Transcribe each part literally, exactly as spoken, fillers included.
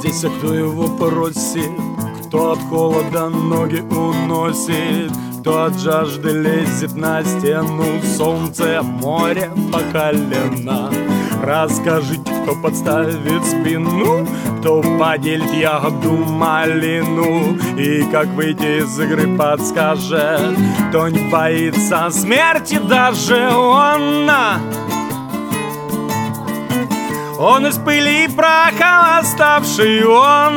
Старайтесь, а кто его просит, кто от холода ноги уносит, кто от жажды лезет на стену, солнце, море по колено. Расскажите, кто подставит спину, кто поделит ягоду малину, и как выйти из игры подскажет, кто не боится смерти даже он. Он из пыли и праха восставший он,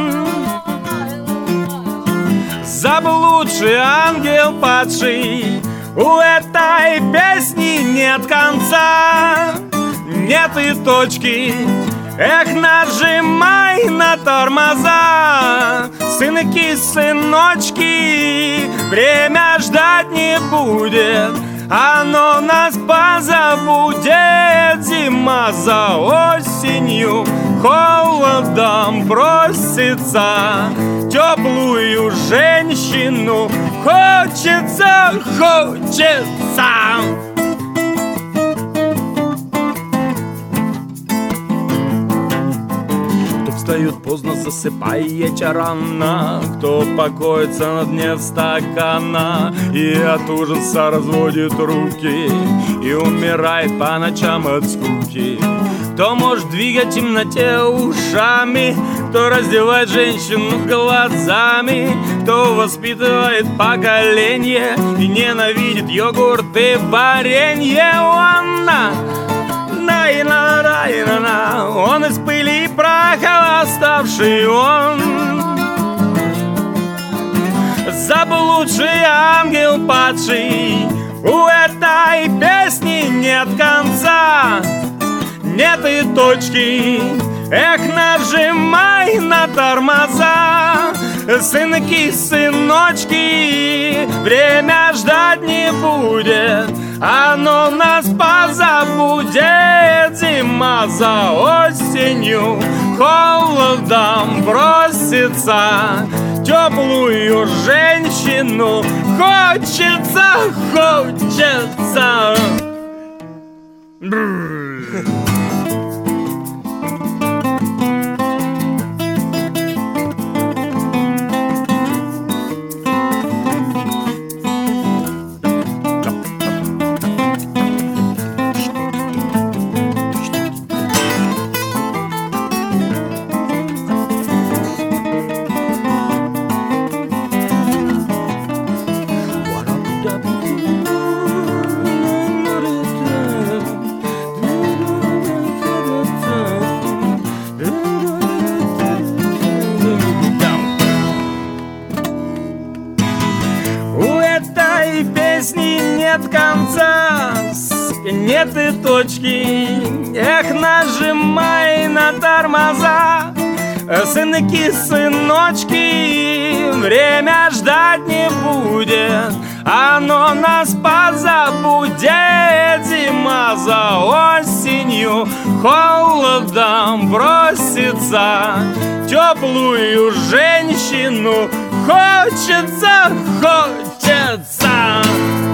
заблудший ангел падший. У этой песни нет конца, нет и точки. Эх, нажимай на тормоза, сынки, сыночки, время ждать не будет, оно нас позабудет. Зима за осенью холодом просится, теплую женщину хочется, хочется. Встает поздно, засыпает рано, кто покоится на дне стакана и от ужаса разводит руки и умирает по ночам от скуки. Кто может двигать в темноте ушами, кто раздевает женщину глазами, кто воспитывает поколение и ненавидит йогурт и варенье. Он, он из пыли и праха восставший он, заблудший ангел падший. У этой песни нет конца, нет и точки. Эх, нажимай на тормоза, сынки, сыночки, время ждать не будет, оно нас позабудет. Зима за осенью холодом бросится, теплую женщину хочется, хочется. Нет конца, нет и точки. Эх, нажимай на тормоза, сынки, сыночки, время ждать не будет, оно нас позабудет. Зима за осенью холодом бросится, теплую женщину хочется, хочется.